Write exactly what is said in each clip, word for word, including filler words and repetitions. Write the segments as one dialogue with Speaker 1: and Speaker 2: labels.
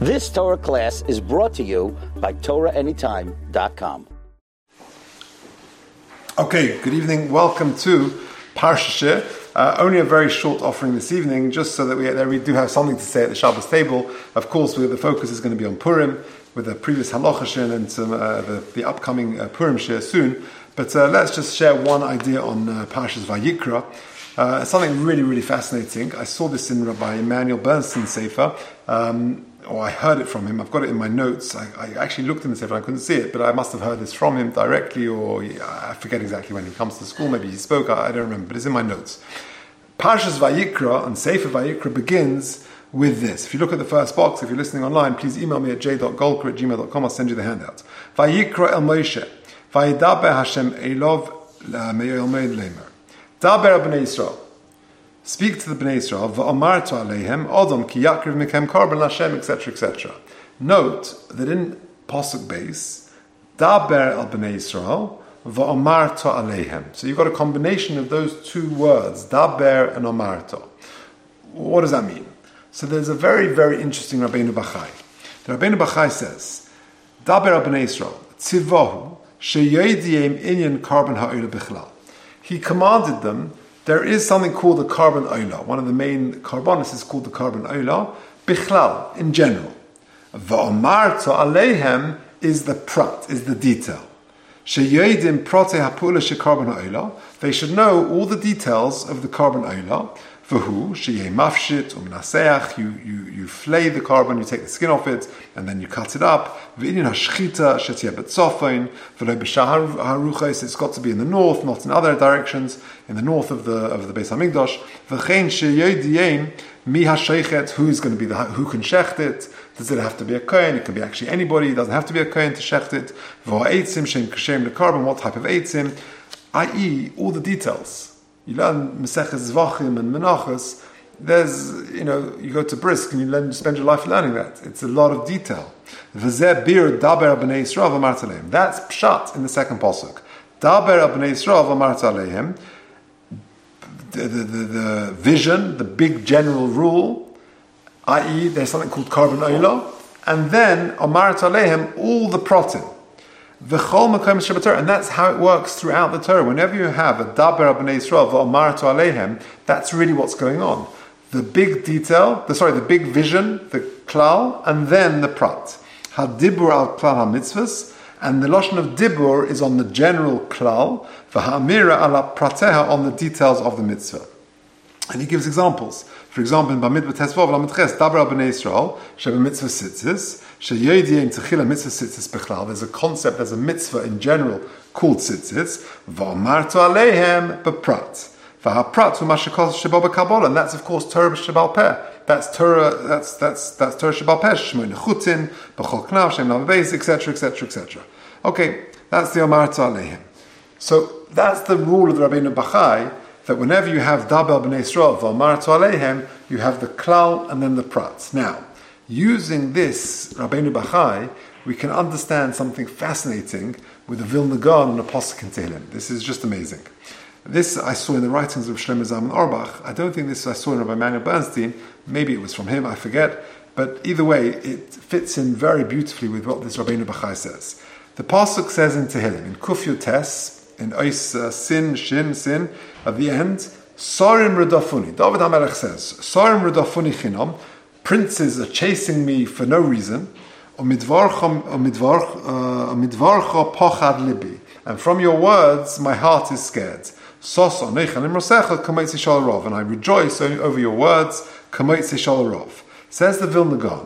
Speaker 1: This Torah class is brought to you by Torah Anytime dot com.
Speaker 2: Okay, good evening. Welcome to Parsha. Uh, only a very short offering this evening, just so that we there we do have something to say at the Shabbos table. Of course, we, the focus is going to be on Purim, with the previous Halacha Shir and some, uh, the, the upcoming uh, Purim Shir soon. But uh, let's just share one idea on uh, Parshas Vayikra. Uh, something really, really fascinating. I saw this in Rabbi Emmanuel Bernstein's Sefer. Um, or I heard it from him. I've got it in my notes. I, I actually looked in the Sefer, I couldn't see it, but I must have heard this from him directly, or I forget exactly when he comes to school. Maybe he spoke, I, I don't remember, but it's in my notes. Parshas Vayikra and Sefer Vayikra begins with this. If you look at the first box, if you're listening online, please email me at j dot golker at gmail dot com. I'll send you the handout. Vayikra el Moshe. Vayidaber Hashem Elov me'yolmeid lemer. Daber b'nei Yisrael. Speak to the Bnei Yisrael, v'amartu aleihem, odom ki yakriv mikem karban Hashem, et cetera, et cetera. Note that in Pasuk base, daber al Bnei Yisrael, v'amartu aleihem. So you've got a combination of those two words, daber and amartu. What does that mean? So there's a very, very interesting Rabbeinu Bachai. The Rabbeinu Bachai says, daber al Bnei Yisrael, tzivohu, sheyoidiyem inyan karban ha'olah bichlal. He commanded them. There is something called the Karban Olah. One of the main Karbanis is called the Karban Olah. Bichlal, in general. Va'omarto aleihem is the prat, is the detail. Sheyodim prote ha'pula shekarban ha'olah. They should know all the details of the Karban Olah. V'hu sheyeh mafshit u'mnaseach. You you you flay the carbon, you take the skin off it, and then you cut it up. V'inyan hashchita shetiyeh betzofon v'lo b'shah haruchos. It's got to be in the north, not in other directions. In the north of the of the Beis Hamikdash. V'chein sheyodiyem mi hasheichet. Who is going to be the who can shecht it? Does it have to be a kohen? It can be actually anybody. It doesn't have to be a kohen to shecht it. V'ha'eitzim shem kashem lekarbon. What type of eitzim? that is, all the details. You learn Maseches Zvachim and Menachos. There's, you know, you go to Brisk and you learn, you spend your life learning that. It's a lot of detail. V'zeh bir daber b'nei Yisrael v'amart aleim. That's pshat in the second pasuk. Daber b'nei Yisrael v'amart aleim. The, the, the, the vision, the big general rule, that is, there's something called Karban Olah, and then amart aleim, all the protim. And that's how it works throughout the Torah. Whenever you have a daber b'nei Yisrael v'amartu aleihem, that's really what's going on. The big detail, the sorry, the big vision, the klal, and then the prat. Hadibur al klal hamitzvahs, and the lashon of dibur is on the general klal, v'ha'amira ala prateha, on the details of the mitzvah. And he gives examples. For example, in Bamidbar Tesvav Lamed-Ches, daber al b'nei Yisrael sheba mitzvah tzitzis. There's a concept, there's a mitzvah in general called tzitzis. V'amartu aleihem b'prat. V'haprat u'mashakos sheba b'kabbalah. And that's of course Torah b'shebal peh. That's Torah. That's that's that's Torah shebal peh. Shmoy nechutin b'chol knav shem laveis, et cetera, et cetera, et cetera. Okay, that's the amartu aleihem. So that's the rule of the Rabbeinu Bachai, that whenever you have daber b'nei Yisrael v'amartu aleihem, you have the klal and then the prat. Now, using this Rabbeinu Bachai, we can understand something fascinating with the Vilna Gaon and the Pasuk in Tehillim. This is just amazing. This I saw in the writings of Shlomo Zalman Auerbach. I don't think this I saw in Rabbi Emmanuel Bernstein. Maybe it was from him, I forget. But either way, it fits in very beautifully with what this Rabbeinu Bachai says. The Pasuk says in Tehillim, in Kuf Yud Tes, in Ois uh, Sin, Shin, Sin, at the end, Sorim Redafuni. David HaMelech says, Sorim Redafuni Chinam. Princes are chasing me for no reason. And from your words, my heart is scared. And I rejoice over your words. Says the Vilna Gaon.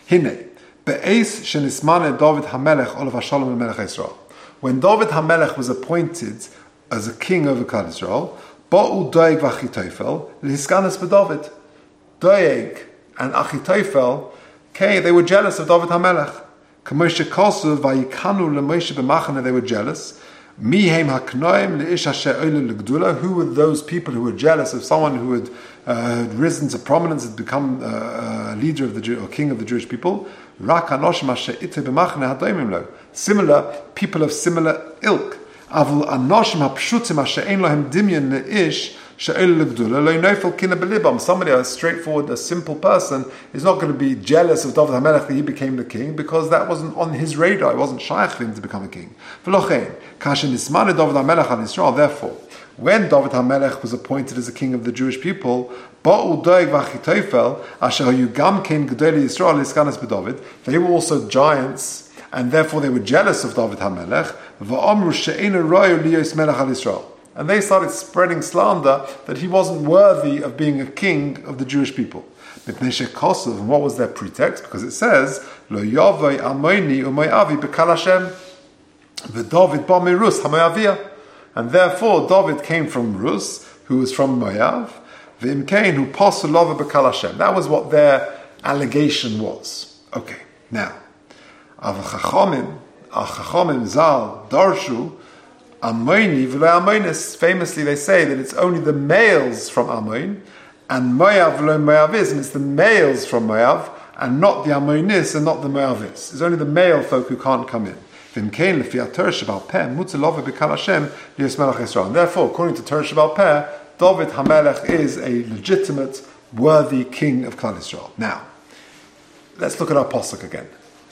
Speaker 2: When David HaMelech was appointed as a king over Klal Yisrael, Ba'u Doeg v'Achitophel l'hiskanas b'David. Doeg and Achitophel, okay, they were jealous of David HaMelech. K'moshe Kosu vayikanu l'Moshe b'machane, they were jealous. Mihem haknoim le'ish asher oile l'gdula. Who were those people who were jealous of someone who had, uh, had risen to prominence, had become uh, a leader of the Jew, or king of the Jewish people? Rak hanoshim asher ite b'machane hadoimim lo. Similar people of similar ilk. Avul anoshim hapshutim asher ein lohem dimyon le'ish Somebody, a straightforward, a simple person, is not going to be jealous of David HaMelech that he became the king, because that wasn't on his radar. It wasn't shaykh for him to become a king. Therefore, when David HaMelech was appointed as a king of the Jewish people, they were also giants, and therefore they were jealous of David HaMelech. And they started spreading slander that he wasn't worthy of being a king of the Jewish people. And what was their pretext? Because it says, Lo yavai amoni umayavi bekal Hashem, v'David ba mirus hamayaviyah. And therefore David came from Rus, who was from Moav, v'imkein who pasul lava bekal Hashem. That was what their allegation was. Okay, now, Av Chachamim, Al Chachamim Zal Darshu, Ammoni v'lo Ammonis. Famously, they say that it's only the males from Ammon, and Moav v'lo Moavis, and it's the males from Moav, and not the Ammonis and not the Moavis. It's only the male folk who can't come in. And therefore, according to Torah Shebal Peh, David HaMelech is a legitimate, worthy king of Klal Yisrael. Now, let's look at our pasuk again.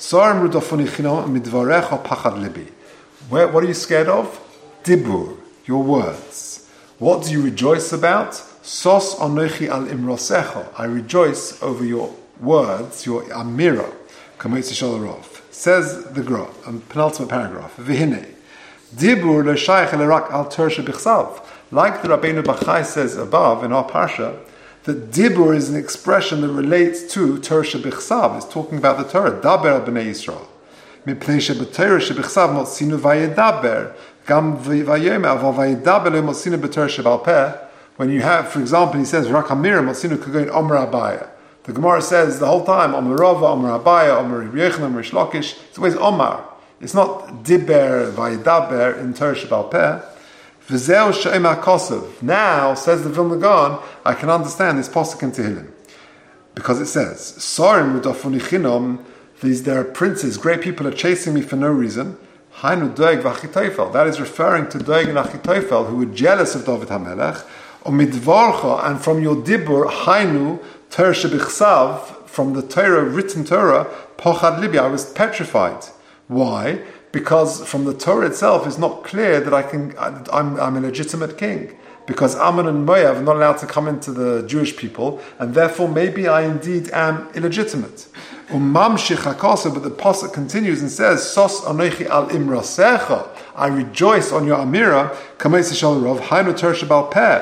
Speaker 2: Where, what are you scared of? Dibur, your words. What do you rejoice about? Sos anochi al imrosecha. I rejoice over your words, your amira. Kamoitzi Shalorov. Says the Gra, a penultimate paragraph. V'hinei. Dibur lo shaykh rak al Torah bichsav. Like the Rabbeinu Bachai says above in our parsha, that Dibur is an expression that relates to Torah bichsav. It's talking about the Torah. Daber al b'nei Yisrael. Mipnei shebetorah shebichsav motzinu vayedaber. Gam vayome aval vayedaber lo motzinu b'Torah shebal peh. When you have, for example, he says, Rak hamira motzinu kagoin omer abaya. The Gemara says the whole time, Omer Rava, Omer Abaya, Omer Yechon, Omer Shlokish. It's always Omar. It's not Diber, Vayidaber in Torah Shebal Peh. V'zeu she'ema kosev. Now, says the Vilna Gaon, I can understand this pasuk in Tehillim. Because it says, Sorim udafunichinom, these there are princes, great people are chasing me for no reason. Hainu Doeg v'Achitophel. That is referring to Doeg and Achitophel, who were jealous of David HaMelech. Omidvarcha, and from your Dibur, Hainu, Torah shebichsav, from the Torah, written Torah, pochad libi, I was petrified. Why? Because from the Torah itself, it's not clear that I can, I'm, I'm a legitimate king. Because Ammon and Moav are not allowed to come into the Jewish people, and therefore maybe I indeed am illegitimate. Umamshich hakasa, but the pasuk continues and says, Sos anochi al imrasecha, I rejoice on your amira, kameisi shal rov, hainu Torah shebal peh.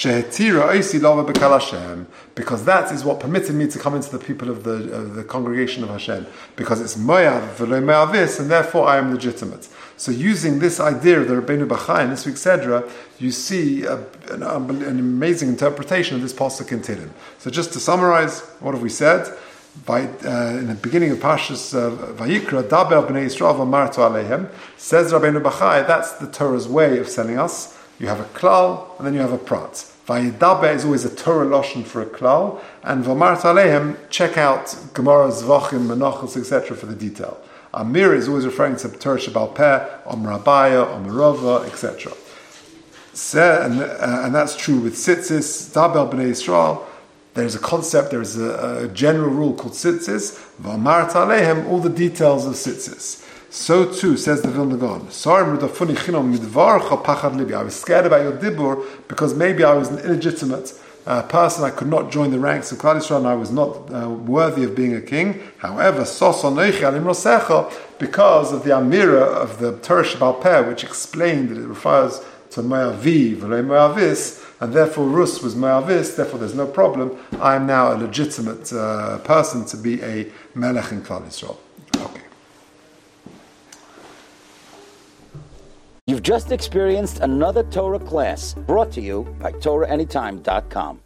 Speaker 2: Because that is what permitted me to come into the people of the of the congregation of Hashem. Because it's Moav v'lo Moavis, and therefore I am legitimate. So using this idea of the Rabbeinu Bachai in this week's Sedra, you see a, an, an amazing interpretation of this pasuk in Tehillim. So just to summarize, what have we said? By, uh, in the beginning of Parshas uh, Vayikra, Daber b'nei Yisrael v'amartu aleihem, says Rabbeinu Bachai, that's the Torah's way of telling us. You have a klal, and then you have a prat. Vayidaber is always a Torah lashon for a klal, and v'amartu aleihem, check out Gemara, Zvachim, Menachos, et cetera for the detail. Amir is always referring to Torah Shebal Peh, Omer Abaya, Omer Rava, et cetera. And, uh, and that's true with tzitzis, Daber b'nei Yisrael. There's a concept, there's a, a general rule called tzitzis. V'amartu aleihem, all the details of tzitzis. So too, says the Vilna Gaon, I was scared about your dibur because maybe I was an illegitimate uh, person. I could not join the ranks of Klal Yisrael, and I was not uh, worthy of being a king. However, because of the Amira of the Torah Shebal Peh, which explained that it refers to Moavi, v'lo Moavis, and therefore Rus was Moavis, therefore there's no problem. I am now a legitimate uh, person to be a Melech in Klal Yisrael. Okay.
Speaker 1: You've just experienced another Torah class brought to you by Torah Anytime dot com.